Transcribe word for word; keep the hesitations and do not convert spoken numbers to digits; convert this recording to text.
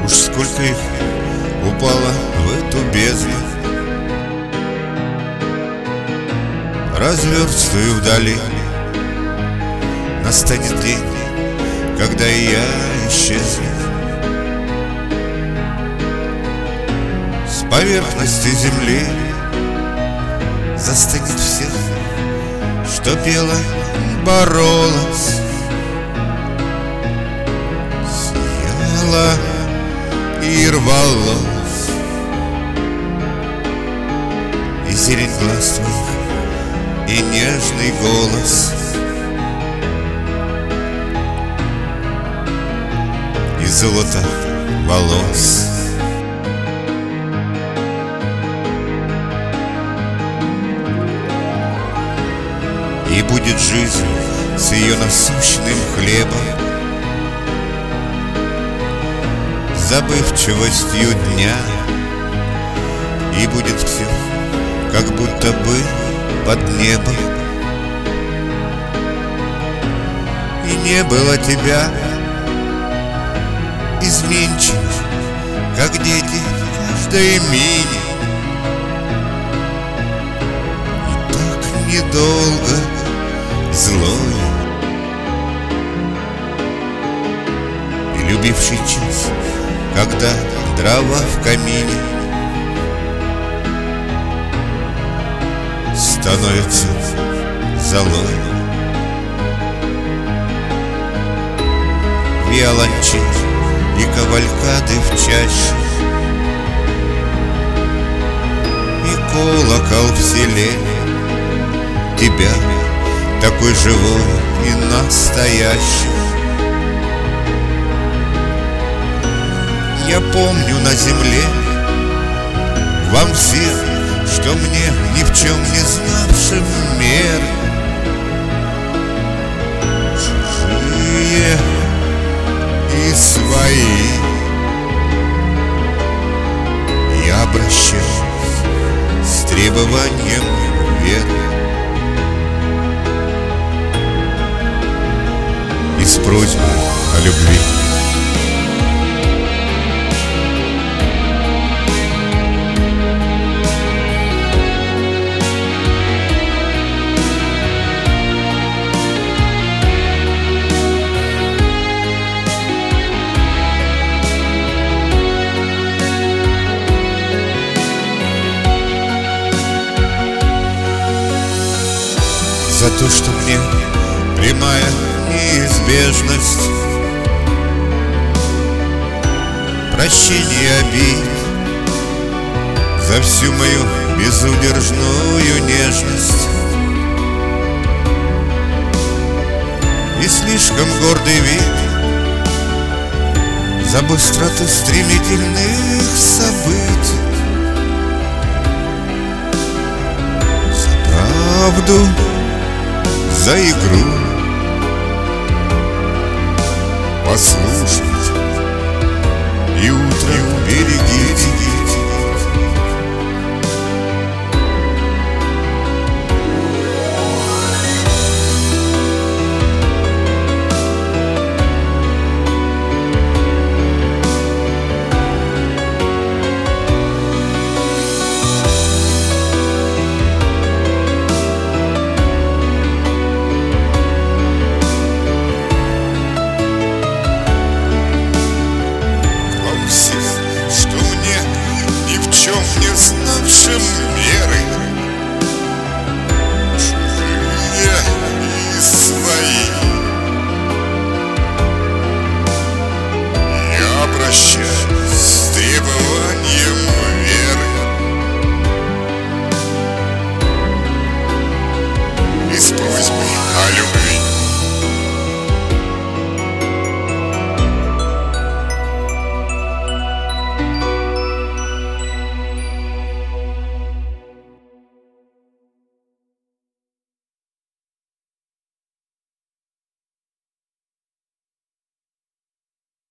Уж сколько их упало в эту бездну. Разверстую вдали. Настанет день, когда и я исчезну с поверхности земли. Застынет все, что пела, боролась, сияла и рвалась. И зелень глаз твоих, и нежный голос, и золото волос. И будет жизнь с ее насущным хлебом, забывчивостью дня. И будет все, как будто бы под небом. И не было тебя, изменчив, как дети каждой мини. И так недолго злой и любивший час, когда дрова в камине становятся золой. Виолончель и кавалькады в чаще, и колокол в селе тебя, такой живой и настоящий. Я помню на земле вам всех, что мне ни в чем не знавшим меры, чужие и свои, я обращаюсь с требованием веры и с просьбой о любви. За то, что мне прямая неизбежность, прощение обид, за всю мою безудержную нежность и слишком гордый вид, за быстроту стремительных событий, за правду, за игру, послушай,